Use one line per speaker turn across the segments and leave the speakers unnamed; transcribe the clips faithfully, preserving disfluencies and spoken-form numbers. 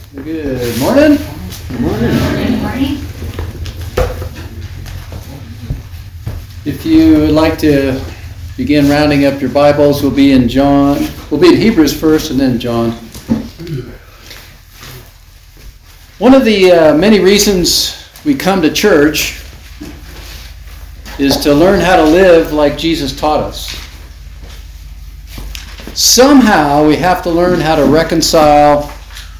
Good morning.
Good morning.
Good morning.
If you would like to begin rounding up your Bibles, we'll be in John. We'll be in Hebrews first and then John. One of the uh, many reasons we come to church is to learn how to live like Jesus taught us. Somehow we have to learn how to reconcile,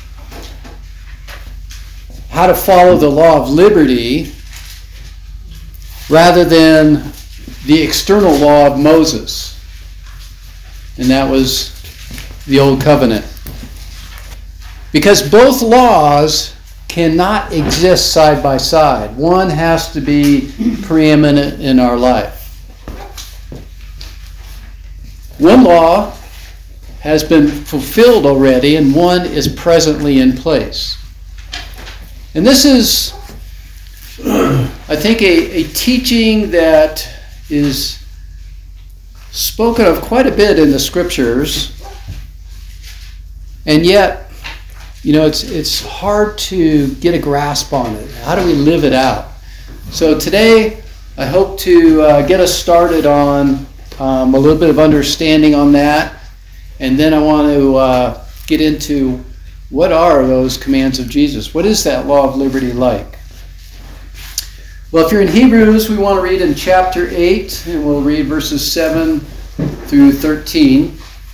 how to follow the law of liberty rather than the external law of Moses. And that was the Old Covenant. Because both laws cannot exist side by side. One has to be preeminent in our life. One law has been fulfilled already, and one is presently in place. And this is, I think, a, a teaching that is spoken of quite a bit in the Scriptures, and yet, you know, it's it's hard to get a grasp on it. How do we live it out? So today, I hope to uh, get us started on um, a little bit of understanding on that. And then I want to uh, get into what are those commands of Jesus? What is that law of liberty like? Well, if you're in Hebrews, we want to read in chapter eight, and we'll read verses seven through thirteen.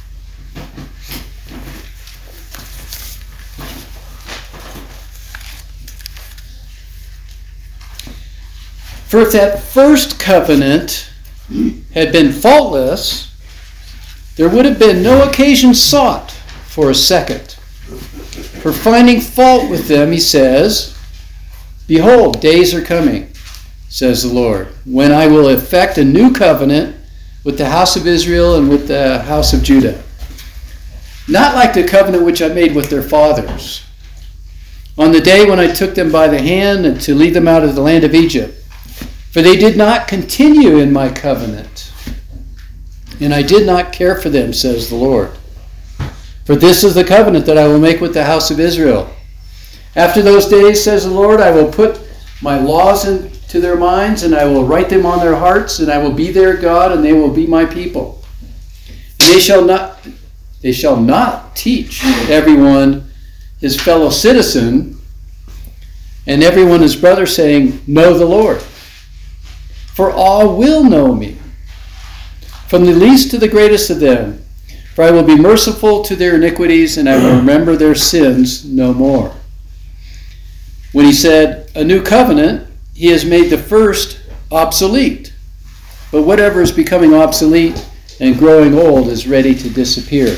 For if that first covenant had been faultless, there would have been no occasion sought for a second. For finding fault with them, he says, "Behold, days are coming, says the Lord, when I will effect a new covenant with the house of Israel and with the house of Judah. Not like the covenant which I made with their fathers, on the day when I took them by the hand and to lead them out of the land of Egypt. For they did not continue in my covenant, and I did not care for them, says the Lord. For this is the covenant that I will make with the house of Israel. After those days, says the Lord, I will put my laws into their minds, and I will write them on their hearts, and I will be their God, and they will be my people. And they shall not, they shall not teach everyone his fellow citizen, and everyone his brother, saying, Know the Lord. For all will know me, from the least to the greatest of them. For I will be merciful to their iniquities, and I will remember their sins no more." When he said, "a new covenant," he has made the first obsolete. But whatever is becoming obsolete and growing old is ready to disappear.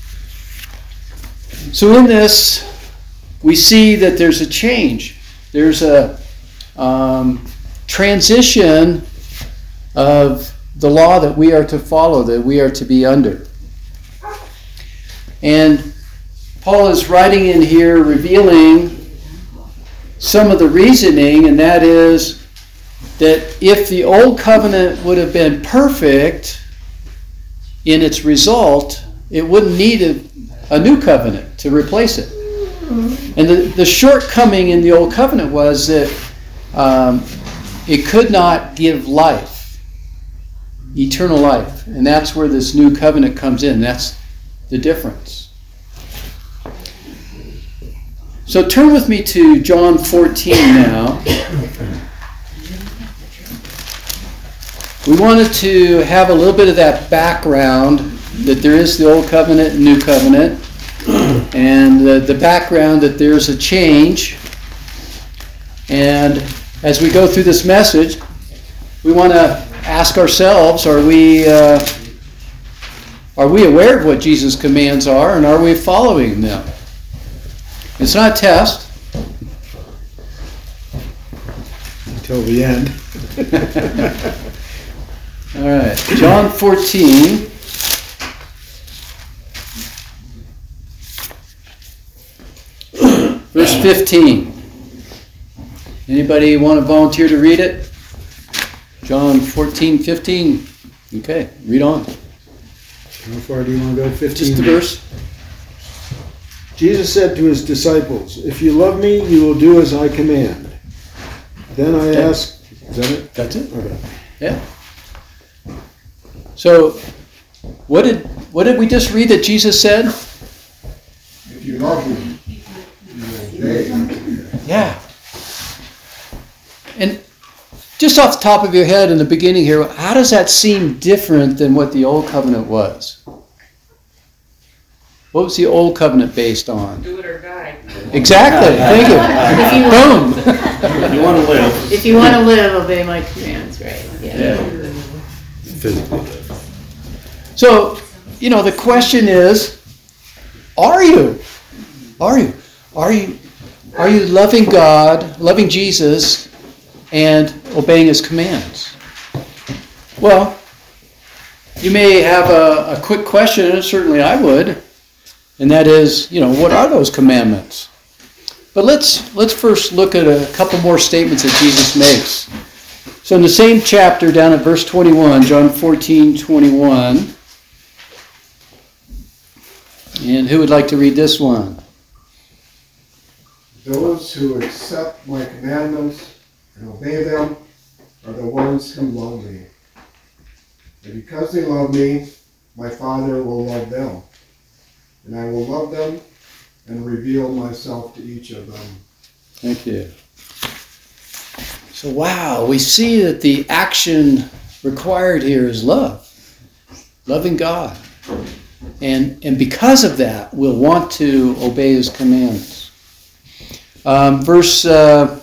So in this, we see that there's a change. There's a um, transition of the law that we are to follow, that we are to be under. And Paul is writing in here, revealing some of the reasoning, and that is that if the old covenant would have been perfect in its result, it wouldn't need a, a new covenant to replace it. And the, the shortcoming in the old covenant was that um, it could not give life, eternal life. And that's where this new covenant comes in. That's the difference. So turn with me to John fourteen now. We wanted to have a little bit of that background, that there is the old covenant and new covenant, and the, the background that there's a change. And as we go through this message, we want to ask ourselves, are we uh, are we aware of what Jesus' commands are, and are we following them? It's not a test.
Until the end.
All right, John fourteen. Verse fifteen. Anybody want to volunteer to read it? John fourteen, fifteen. Okay, read on.
How far do you want to go? fifteen?
Just the verse.
Jesus said to his disciples, "If you love me, you will do as I command." Then I
Okay.
asked, is that it?
That's it.
Okay.
Yeah. So, what did what did we just read that Jesus said?
If you love me, you will obey.
Yeah. And just off the top of your head in the beginning here, how does that seem different than what the old covenant was? What was the old covenant based on?
Do it or die.
Exactly. Thank you.
If you
Boom.
If you want to live.
If you want to live, obey my commands, right? Yeah.
Physically.
So, you know, the question is, are you? Are you? Are you? Are you loving God, loving Jesus, and obeying His commands? Well, you may have a, a quick question, and certainly I would, and that is, you know, what are those commandments? But let's let's first look at a couple more statements that Jesus makes. So in the same chapter, down at verse twenty-one, John fourteen twenty-one, and who would like to read this one?
Those who accept my commandments and obey them are the ones who love me. And because they love me, my Father will love them. And I will love them and reveal myself to each of them.
Thank you. So wow, we see that the action required here is love. Loving God. And, and because of that, we'll want to obey His commands. Um, verse uh,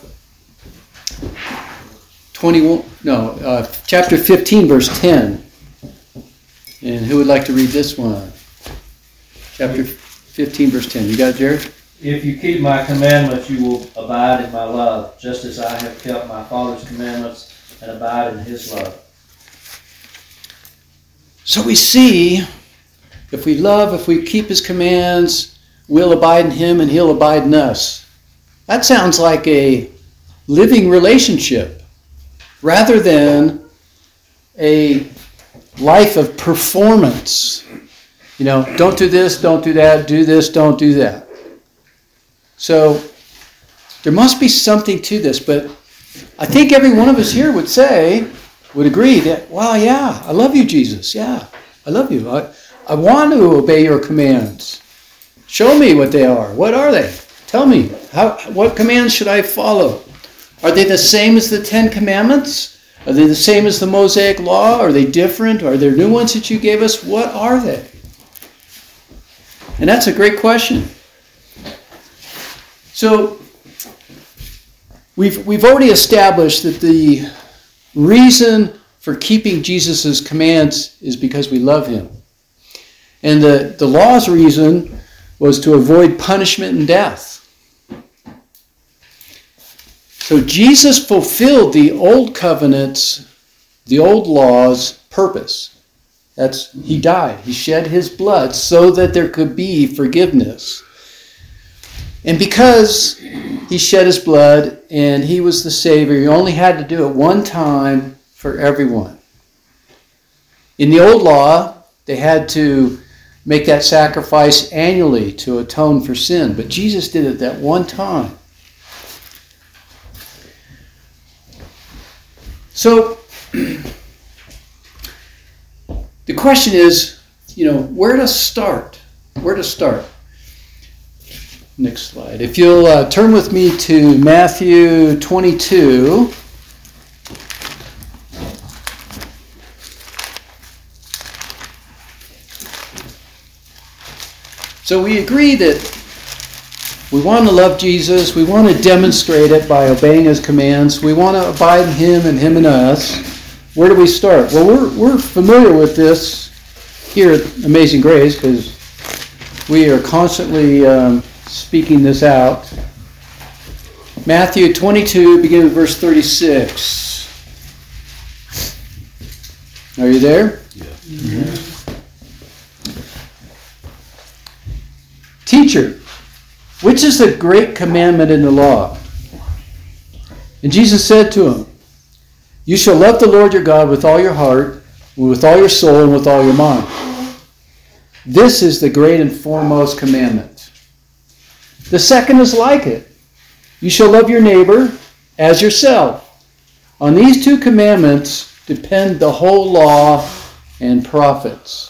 twenty-one, no, uh, chapter fifteen, verse ten. And who would like to read this one? Chapter fifteen, verse ten. You got it, Jared?
If you keep my commandments, you will abide in my love, just as I have kept my Father's commandments and abide in His love.
So we see, if we love, if we keep His commands, we'll abide in Him and He'll abide in us. That sounds like a living relationship rather than a life of performance. You know, don't do this, don't do that, do this, don't do that. So there must be something to this, but I think every one of us here would say, would agree that, wow, yeah, I love you, Jesus. Yeah, I love you. I, I want to obey your commands. Show me what they are. What are they? Tell me, how, what commands should I follow? Are they the same as the Ten Commandments? Are they the same as the Mosaic Law? Are they different? Are there new ones that you gave us? What are they? And that's a great question. So, we've, we've already established that the reason for keeping Jesus' commands is because we love Him. And the, the law's reason was to avoid punishment and death. So Jesus fulfilled the old covenant's, the old law's purpose. That's, He died. He shed His blood so that there could be forgiveness. And because He shed His blood and He was the Savior, He only had to do it one time for everyone. In the old law, they had to make that sacrifice annually to atone for sin. But Jesus did it that one time. So, the question is, you know, where to start? Where to start? Next slide. If you'll uh, turn with me to Matthew twenty-two. So we agree that we want to love Jesus. We want to demonstrate it by obeying His commands. We want to abide in Him and Him in us. Where do we start? Well, we're we're familiar with this here at Amazing Grace because we are constantly um, speaking this out. Matthew twenty-two, beginning with verse thirty-six. Are you there?
Yeah.
Mm-hmm. Teacher, which is the great commandment in the law? And Jesus said to him, you shall love the Lord your God with all your heart, with all your soul, and with all your mind. This is the great and foremost commandment. The second is like it. You shall love your neighbor as yourself. On these two commandments depend the whole law and prophets.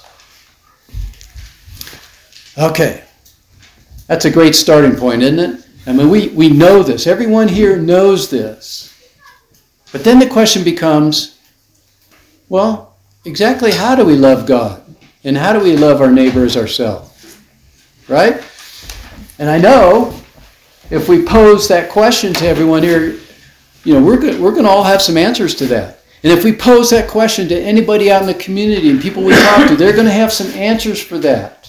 Okay. That's a great starting point, isn't it? I mean, we, we know this. Everyone here knows this. But then the question becomes, well, exactly how do we love God? And how do we love our neighbor as ourselves? Right? And I know if we pose that question to everyone here, you know, we're good, we're going to all have some answers to that. And if we pose that question to anybody out in the community and people we talk to, they're going to have some answers for that.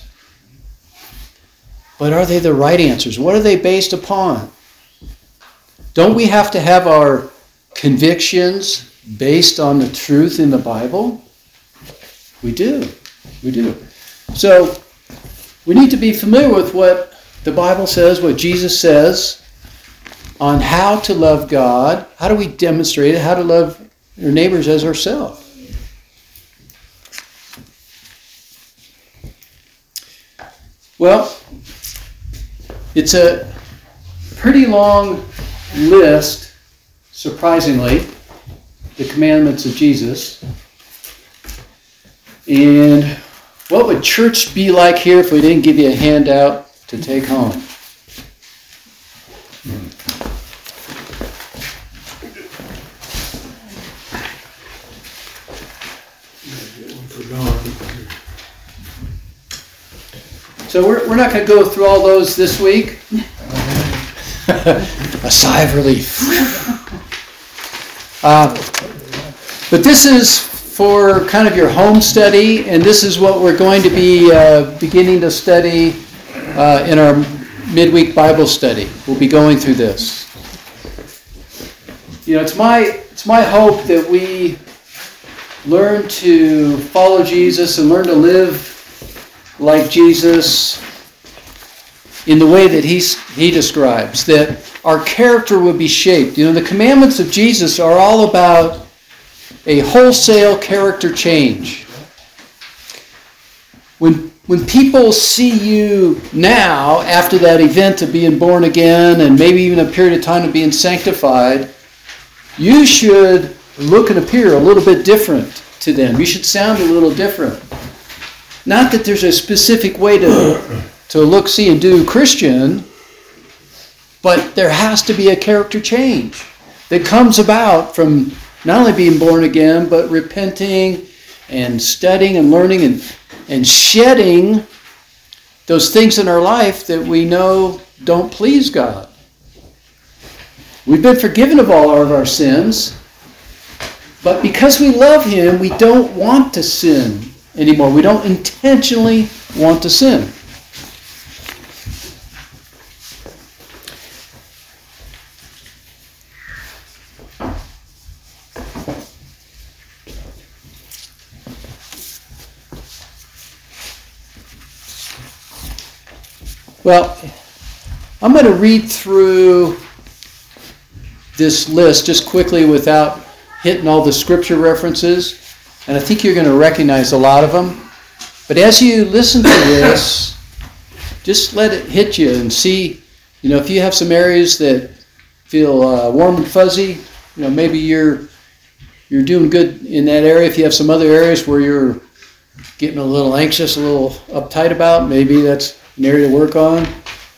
But are they the right answers? What are they based upon? Don't we have to have our convictions based on the truth in the Bible? We do. We do. So we need to be familiar with what the Bible says, what Jesus says on how to love God. How do we demonstrate it? How to love your neighbors as ourselves? Well, it's a pretty long list, surprisingly, the commandments of Jesus. And what would church be like here if we didn't give you a handout to take home? So we're, we're not going to go through all those this week. A sigh of relief. Uh, but this is for kind of your home study, and this is what we're going to be uh, beginning to study uh, in our midweek Bible study. We'll be going through this. You know, it's my it's my hope that we learn to follow Jesus and learn to live like Jesus in the way that he's, he describes, that our character would be shaped. You know, the commandments of Jesus are all about a wholesale character change. When, when people see you now, after that event of being born again, and maybe even a period of time of being sanctified, you should look and appear a little bit different to them. You should sound a little different. Not that there's a specific way to, to look, see, and do Christian, but there has to be a character change that comes about from not only being born again, but repenting and studying and learning and, and shedding those things in our life that we know don't please God. We've been forgiven of all of our sins, but because we love Him, we don't want to sin anymore. We don't intentionally want to sin. Well, I'm going to read through this list just quickly without hitting all the scripture references. And I think you're going to recognize a lot of them. But as you listen to this, just let it hit you and see, you know, if you have some areas that feel uh, warm and fuzzy, you know, maybe you're you're doing good in that area. If you have some other areas where you're getting a little anxious, a little uptight about, maybe that's an area to work on.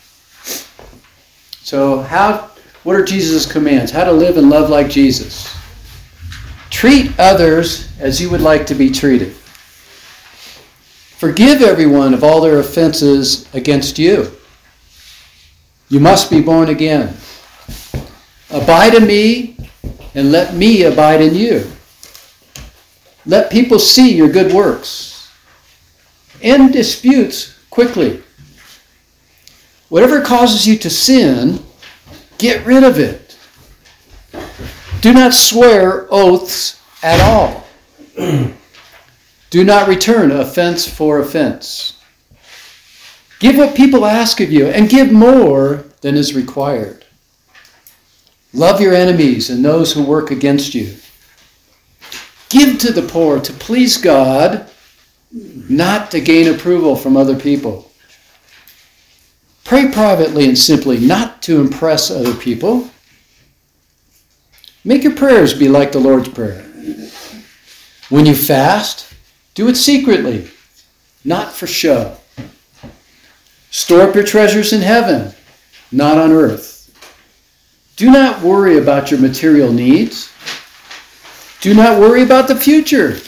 So how, what are Jesus' commands? How to live and love like Jesus. Treat others as you would like to be treated. Forgive everyone of all their offenses against you. You must be born again. Abide in me, and let me abide in you. Let people see your good works. End disputes quickly. Whatever causes you to sin, get rid of it. Do not swear oaths at all. Do not return offense for offense. Give what people ask of you, and give more than is required. Love your enemies and those who work against you. Give to the poor to please God, not to gain approval from other people. Pray privately and simply, not to impress other people. Make your prayers be like the Lord's Prayer. When you fast, do it secretly, not for show. Store up your treasures in heaven, not on earth. Do not worry about your material needs. Do not worry about the future.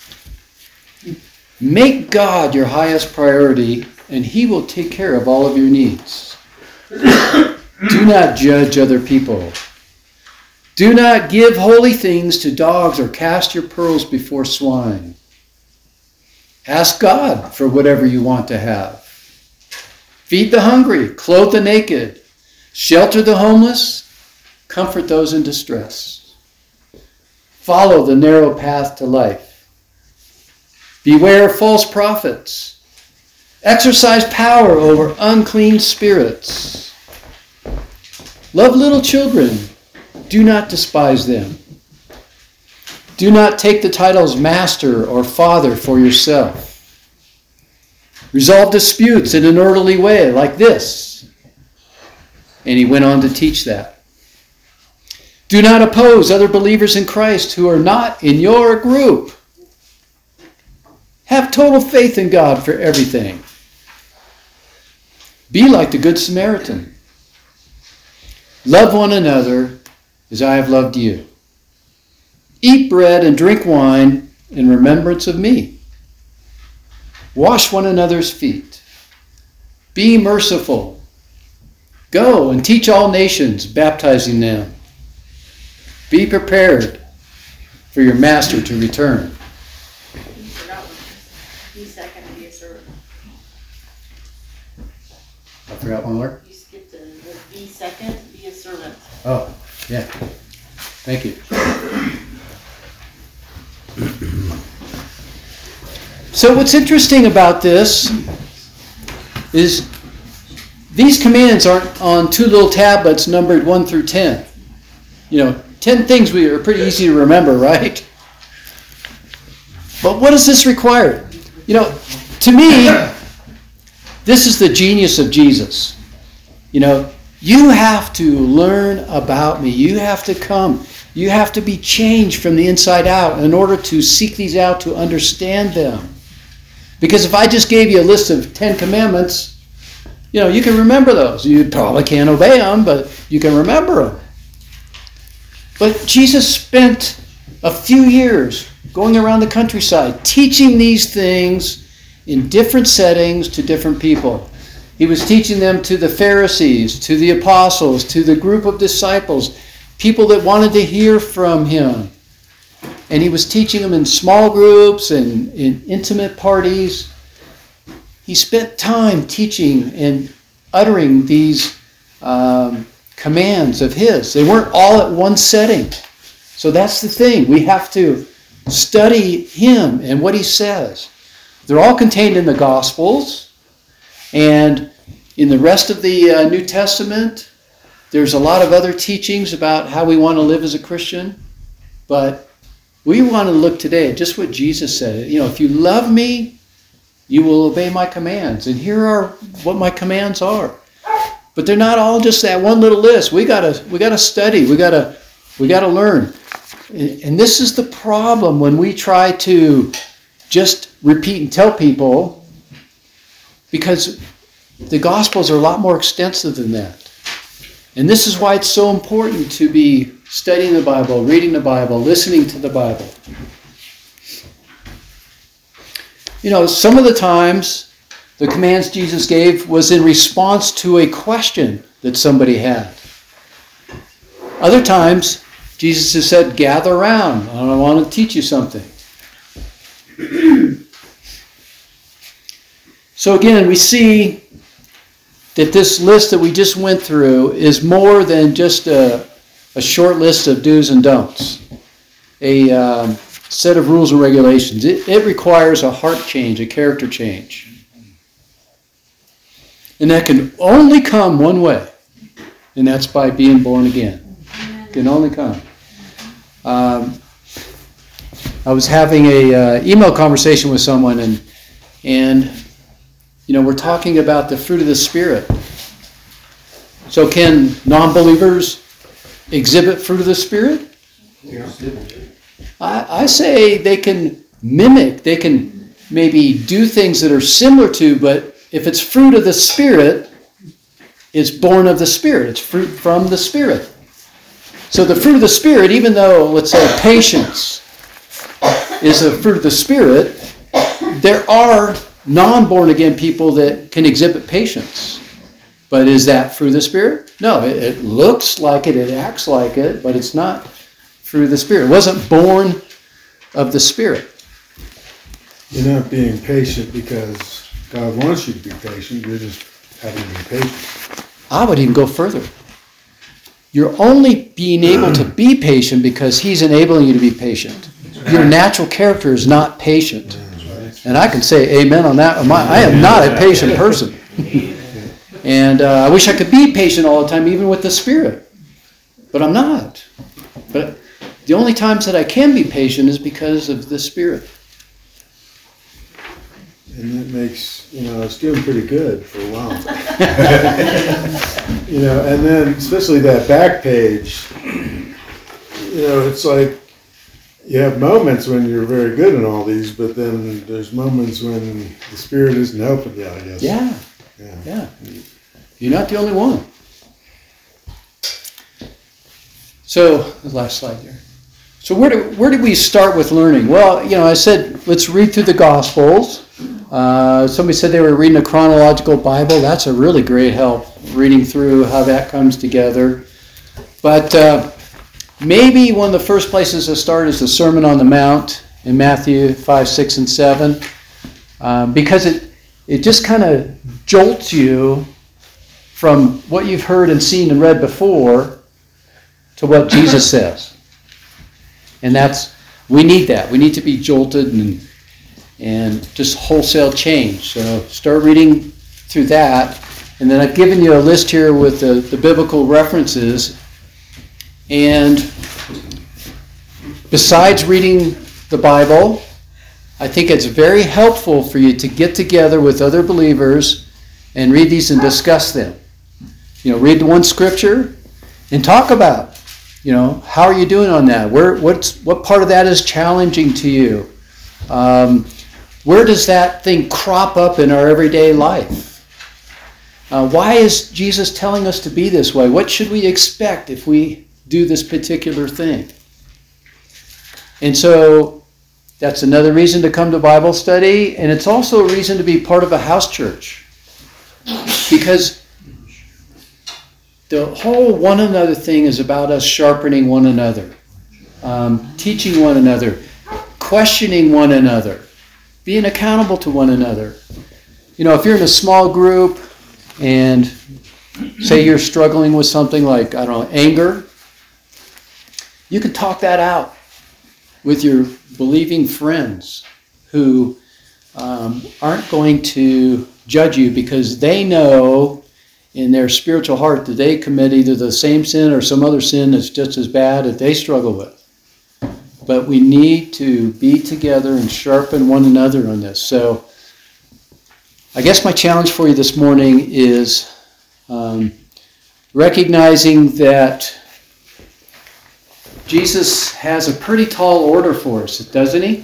Make God your highest priority, and He will take care of all of your needs. Do not judge other people. Do not give holy things to dogs or cast your pearls before swine. Ask God for whatever you want to have. Feed the hungry, clothe the naked, shelter the homeless, comfort those in distress. Follow the narrow path to life. Beware of false prophets. Exercise power over unclean spirits. Love little children. Do not despise them. Do not take the titles master or father for yourself. Resolve disputes in an orderly way, like this. And he went on to teach that. Do not oppose other believers in Christ who are not in your group. Have total faith in God for everything. Be like the Good Samaritan. Love one another as I have loved you. Eat bread and drink wine in remembrance of me. Wash one another's feet. Be merciful. Go and teach all nations, baptizing them. Be prepared for your master to return.
You forgot one. Be second and be a servant.
I forgot one word.
You skipped the, the be second, be a servant.
Oh, yeah. Thank you. So what's interesting about this is these commands aren't on two little tablets numbered one through ten. You know, ten things we are pretty easy to remember, right? But what does this require? You know, to me, this is the genius of Jesus. You know, you have to learn about me. You have to come. You have to be changed from the inside out in order to seek these out, to understand them. Because if I just gave you a list of Ten Commandments, you know, you can remember those. You probably can't obey them, but you can remember them. But Jesus spent a few years going around the countryside teaching these things in different settings to different people. He was teaching them to the Pharisees, to the apostles, to the group of disciples, people that wanted to hear from him. And he was teaching them in small groups and in intimate parties. He spent time teaching and uttering these um, commands of his. They weren't all at one setting. So that's the thing. We have to study him and what he says. They're all contained in the Gospels. And in the rest of the uh, New Testament, there's a lot of other teachings about how we want to live as a Christian. But we want to look today at just what Jesus said. You know, if you love me, you will obey my commands. And here are what my commands are. But they're not all just that one little list. We gotta we gotta study. We gotta we gotta learn. And this is the problem when we try to just repeat and tell people, because the Gospels are a lot more extensive than that. And this is why it's so important to be studying the Bible, reading the Bible, listening to the Bible. You know, some of the times the commands Jesus gave was in response to a question that somebody had. Other times, Jesus has said, gather around. I want to teach you something. So again, we see that this list that we just went through is more than just a, a short list of do's and don'ts, a um, set of rules and regulations. It, it requires a heart change, a character change. And that can only come one way, and that's by being born again. It can only come. Um, I was having a uh, email conversation with someone, and and you know, we're talking about the fruit of the Spirit. So can non-believers exhibit fruit of the Spirit?
Yeah.
I, I say they can mimic, they can maybe do things that are similar to, but if it's fruit of the Spirit, it's born of the Spirit. It's fruit from the Spirit. So the fruit of the Spirit, even though, let's say, patience is a fruit of the Spirit, there are non-born again people that can exhibit patience. But is that fruit of the Spirit? No, it, it looks like it, it acts like it, but it's not fruit of the Spirit. It wasn't born of the Spirit.
You're not being patient because God wants you to be patient. You're just having to be patient.
I would even go further. You're only being able to be patient because He's enabling you to be patient. Your natural character is not patient. And I can say amen on that. I am not a patient person. And uh, I wish I could be patient all the time, even with the Spirit. But I'm not. But the only times that I can be patient is because of the Spirit.
And that makes, you know, it's doing pretty good for a while. You know, and then especially that back page, you know, it's like you have moments when you're very good in all these, but then there's moments when the Spirit isn't helping you, I guess.
Yeah.
Yeah.
Yeah. You're not the only one. So, the last slide here. So where do, where did we start with learning? Well, you know, I said, let's read through the Gospels. Uh, somebody said they were reading a chronological Bible. That's a really great help, reading through how that comes together. But uh, maybe one of the first places to start is the Sermon on the Mount in Matthew five, six, and seven. Um, because it, it just kind of jolts you from what you've heard and seen and read before to what Jesus says. And that's, we need that. We need to be jolted and and just wholesale change. So start reading through that. And then I've given you a list here with the, the biblical references. And besides reading the Bible, I think it's very helpful for you to get together with other believers and read these and discuss them. You know, read the one scripture and talk about, you know, how are you doing on that? Where, what's, what part of that is challenging to you? Um, where does that thing crop up in our everyday life? Uh, why is Jesus telling us to be this way? What should we expect if we do this particular thing? And so that's another reason to come to Bible study, and it's also a reason to be part of a house church. Because the whole one another thing is about us sharpening one another, um, teaching one another, questioning one another, being accountable to one another. You know, if you're in a small group and say you're struggling with something like, I don't know, anger, you can talk that out with your believing friends who um, aren't going to judge you because they know in their spiritual heart that they commit either the same sin or some other sin that's just as bad that they struggle with. But we need to be together and sharpen one another on this. So I guess my challenge for you this morning is um, recognizing that Jesus has a pretty tall order for us, doesn't he?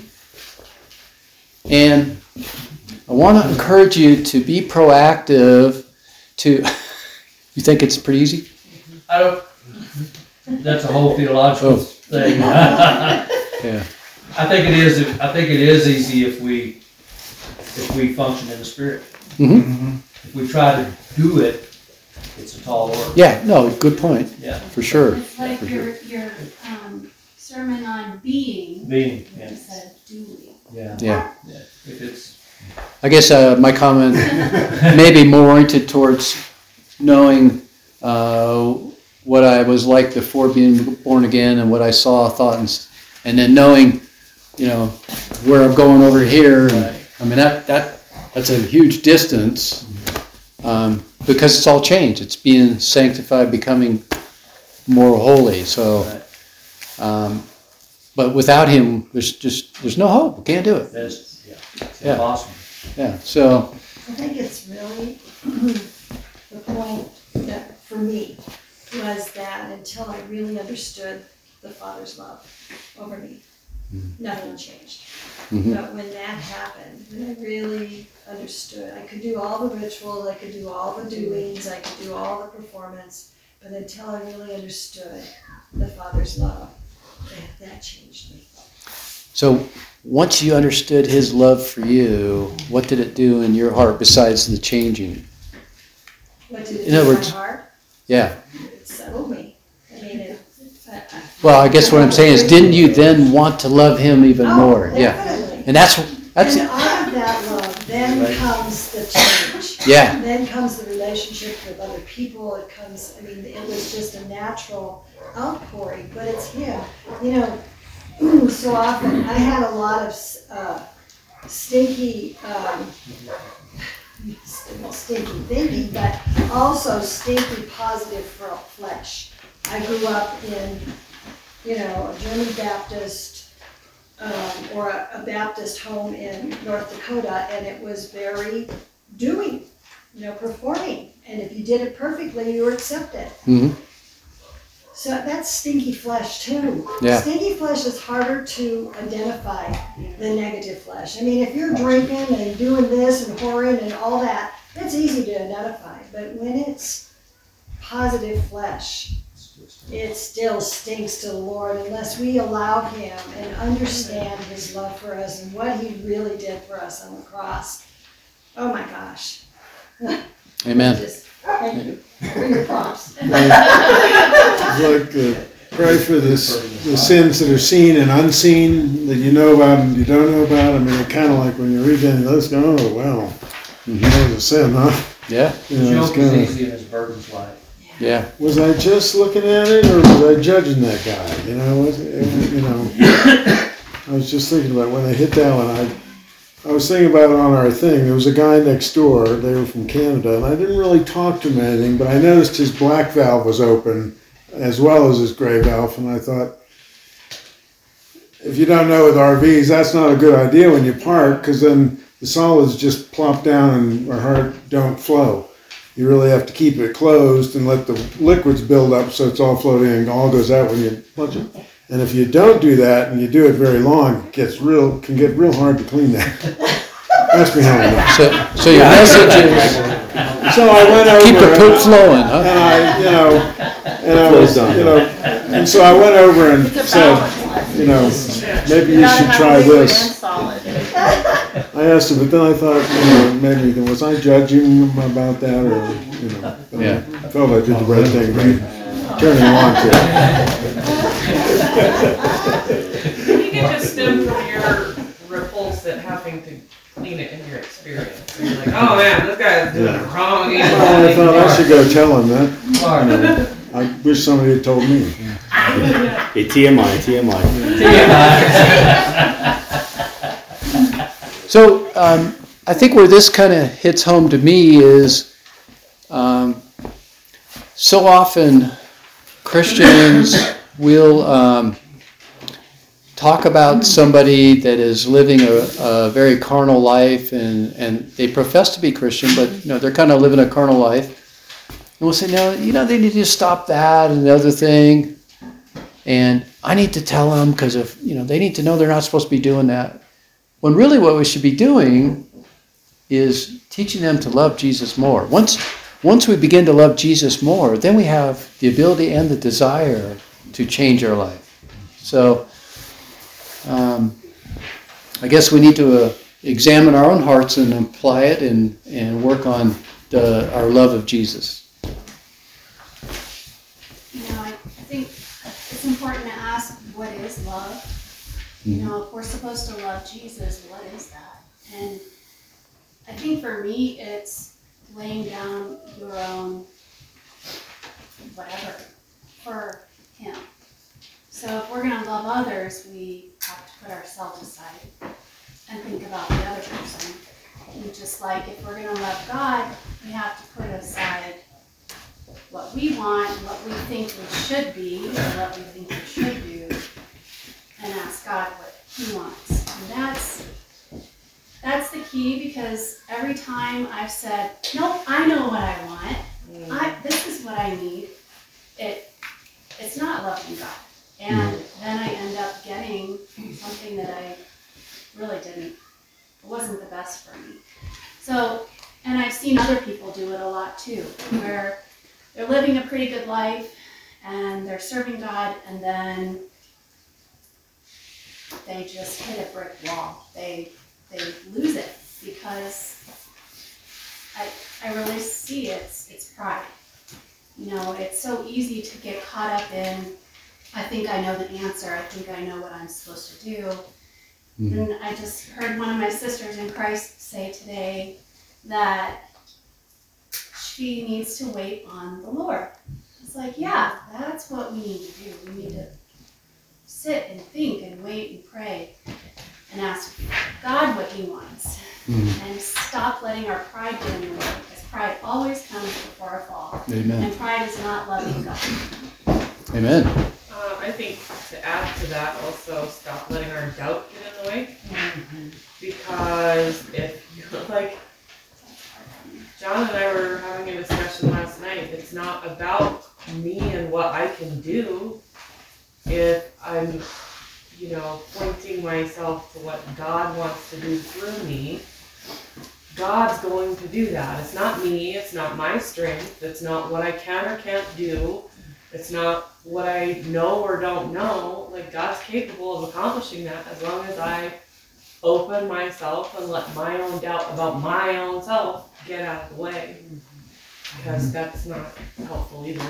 And I want to encourage you to be proactive to... You think it's pretty easy?
I don't, that's a whole theological
Oh.
thing.
Yeah.
I think it is, I think it is easy if we, if we function in the Spirit.
Mm-hmm.
If we try to do it, it's a tall order.
Yeah, no, good point,
Yeah,
for sure.
It's like
For
your, your, um, sermon on being
being, yeah,
instead of doing.
yeah,
Yeah.
yeah. If it's,
I guess uh, my comment may be more oriented towards knowing uh, what I was like before being born again and what I saw, thought, and, s- and then knowing, you know, where I'm going over here. And, I mean, that, that that's a huge distance um, because it's all changed. It's being sanctified, becoming more holy. So, um, but without Him, there's just there's no hope. We can't do it.
that's, yeah, it's
Yeah.
impossible.
Yeah. So,
I think it's really the point that for me, was that until I really understood the Father's love over me, nothing changed.
Mhm.
But when that happened, when I really understood, I could do all the rituals, I could do all the doings, I could do all the performance, but until I really understood the Father's love, that, that changed me.
So once you understood his love for you, what did it do in your heart besides the changing?
What did it
In
do
other
in my
words-
heart?
Yeah.
It settled me. I mean, it. I, I,
Well, I guess what I'm saying is, didn't you then want to love him even
Oh,
more? Yeah.
definitely.
And that's, that's,
And out of that love, then comes the change.
yeah.
Then comes the relationship with other people. It comes, I mean, it was just a natural outpouring, but it's him. You know, so often, I had a lot of uh, stinky, um, stinky thinking, but also stinky positive flesh. I grew up in, you know, a German Baptist, um, or a, a Baptist home in North Dakota, and it was very doing, you know, performing. And if you did it perfectly, you were accepted.
hmm
So that's stinky flesh too.
Yeah.
Stinky flesh is harder to identify than negative flesh. I mean, if you're drinking and doing this and whoring and all that, that's easy to identify. But when it's positive flesh, it still stinks to the Lord unless we allow him and understand his love for us and what he really did for us on the cross. Oh my gosh.
Amen.
Just, thank you for your props.
It's like uh, pray for this, the sins that are seen and unseen, that you know about and you don't know about. I mean, it's kind of like when you read any of those, go, oh, wow, that was a sin, huh?
Yeah.
You know, it's
Joke is
kinda-
easy and his burden's light.
Yeah.
was I just looking at it, or was I judging that guy? You know, was it, you know, I was just thinking about when they hit that one. I, I was thinking about it on our thing. There was a guy next door. They were from Canada, and I didn't really talk to him anything, but I noticed his black valve was open as well as his gray valve, and I thought, if you don't know with R Vs, that's not a good idea when you park, because then the solids just plop down and our heart don't flow. You really have to keep it closed and let the liquids build up so it's all floating and all goes out when you plunge it. And if you don't do that and you do it very long, it gets real, can get real hard to clean that. Ask me how I know.
So, so your message is
So I went over
keep the
and-
poop flowing, huh?
and I, you know, and I was, you know, and so I went over and said, you know, maybe you should try this. I asked him, but then I thought, you know, maybe, was I judging him about that, or, you know, but
Yeah.
I felt I did the right thing by turning him on to it.
You can just stem from your repulsive having to clean it in your experience. You're like, oh man, this guy's doing it wrong. He's
Well, I thought I should go tell him that.
Mark,
You know, I wish somebody had told me.
Hey, T M I, T M I.
T M I.
So um, I think where this kind of hits home to me is um, so often Christians will um, talk about somebody that is living a, a very carnal life, and, and they profess to be Christian, but you know they're kind of living a carnal life. And we'll say, no, you know, they need to stop that and the other thing. And I need to tell them because if you know they need to know they're not supposed to be doing that. When really what we should be doing is teaching them to love Jesus more. Once, once we begin to love Jesus more, then we have the ability and the desire to change our life. So um, I guess we need to uh, examine our own hearts and apply it and, and work on the, our love of Jesus.
You know, I think it's important to ask, what is love? You know, if we're supposed to love Jesus, what is that? And I think for me, it's laying down your own whatever for him. So if we're going to love others, we have to put ourselves aside and think about the other person. And just like if we're going to love God, we have to put aside what we want, what we think we should be, or what we think we should do, and ask God what he wants. And that's that's the key, because every time I've said, nope, I know what I want. I, this is is what I need, it it's not loving God. And then I end up getting something that I really didn't, it wasn't the best for me. So, and I've seen other people do it a lot too, where they're living a pretty good life and they're serving God, and then they just hit a brick wall. They they lose it because I I really see it's it's pride. You know, it's so easy to get caught up in, I think I know the answer, I think I know what I'm supposed to do. Mm-hmm. And I just heard one of my sisters in Christ say today that she needs to wait on the Lord. It's like, yeah, that's what we need to do. We need to sit and think and wait and pray and ask God what he wants. Mm-hmm. And stop letting our pride get in the way, because pride always comes before a fall.
Amen.
And pride is not loving God.
Amen.
Uh, I think to add to that, also stop letting our doubt get in the way. Mm-hmm. Because if you like, John and I were having a discussion last night. It's not about me and what I can do. If I'm, you know, pointing myself to what God wants to do through me, God's going to do that. It's not me. It's not my strength. It's not what I can or can't do. It's not what I know or don't know. Like, God's capable of accomplishing that as long as I open myself and let my own doubt about my own self get out of the way. Because that's not helpful either.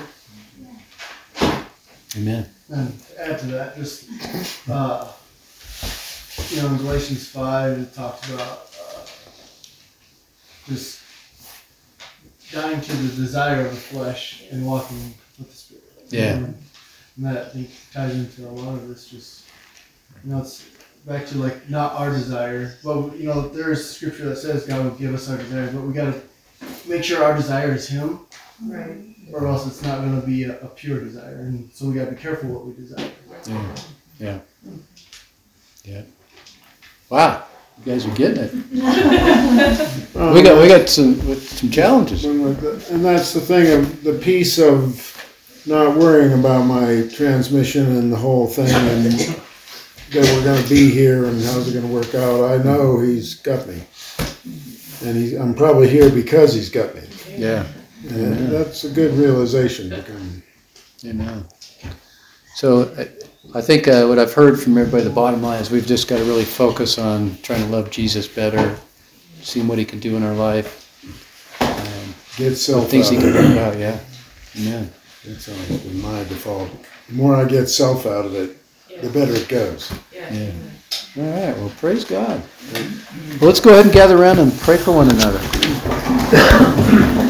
Amen.
And to add to that, just, uh, you know, in Galatians five, it talks about uh, just dying to the desire of the flesh and walking with the Spirit.
Yeah.
And that, I think, ties into a lot of this. Just, you know, it's back to, like, not our desire. Well, you know, there is scripture that says God will give us our desires, but we got to make sure our desire is Him.
Right.
Or else it's not going to be a, a pure desire. And so we got to be careful what we desire.
Yeah. Yeah. Yeah. Wow. You guys are getting it.
Um,
we got we got some with some challenges.
And that's the thing of the piece of not worrying about my transmission and the whole thing, and that we're going to be here and how's it going to work out. I know He's got me, and he's, I'm probably here because He's got me.
Yeah.
And
Amen.
that's a good realization. To come.
Amen. So I, I think uh, what I've heard from everybody, the bottom line is we've just got to really focus on trying to love Jesus better, seeing what He can do in our life. Um,
Get self
things
out.
He can bring about, yeah. Amen.
That's always been my default. The more I get self out of it,
Yeah.
the better it goes.
Yeah.
Yeah. All right, well, praise God. Well, let's go ahead and gather around and pray for one another.